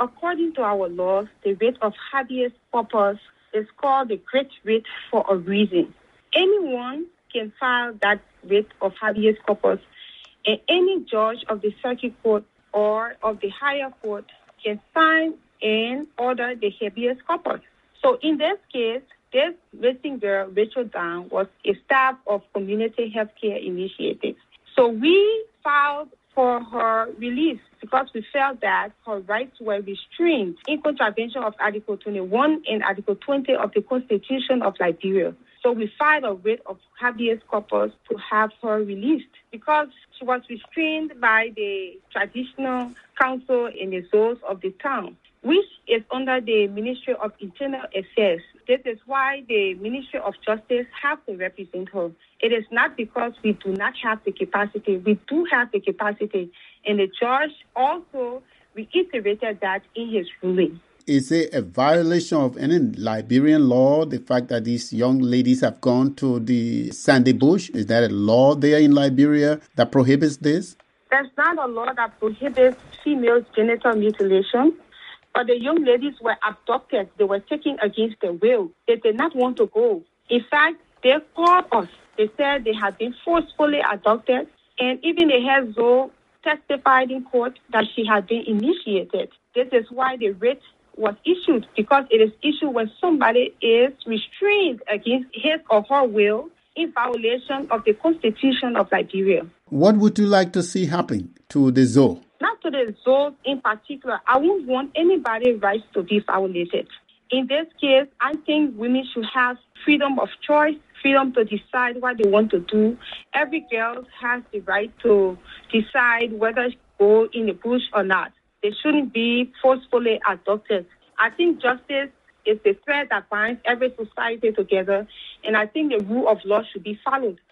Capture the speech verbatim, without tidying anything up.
according to our laws, the writ of habeas corpus is called the Great Writ for a reason. Anyone can file that writ of habeas corpus, and any judge of the circuit court or of the higher court can sign and order the habeas corpus. So in this case, this missing girl, Rachel Down, was a staff of Community Healthcare Initiatives. So we filed for her release because we felt that her rights were restrained in contravention of Article twenty-one and Article twenty of the Constitution of Liberia. So we filed a writ of habeas corpus to have her released because she was restrained by the traditional council in the zones of the town, which is under the Ministry of Internal Affairs. This is why the Ministry of Justice have to represent her. It is not because we do not have the capacity. We do have the capacity. And the judge also reiterated that in his ruling. Is it a violation of any Liberian law, the fact that these young ladies have gone to the Sandy Bush? Is there a law there in Liberia that prohibits this? There's not a law that prohibits female genital mutilation. But the young ladies were abducted. They were taken against their will. They did not want to go. In fact, they called us. They said they had been forcefully abducted. And even the head Zoe testified in court that she had been initiated. This is why the writ was issued, because it is issued when somebody is restrained against his or her will in violation of the Constitution of Liberia. What would you like to see happen to the Zoe? Not to the Zoe in particular. I won't want anybody's rights to be violated. In this case, I think women should have freedom of choice, freedom to decide what they want to do. Every girl has the right to decide whether to go in the bush or not. They shouldn't be forcefully adopted. I think justice is the thread that binds every society together, and I think the rule of law should be followed.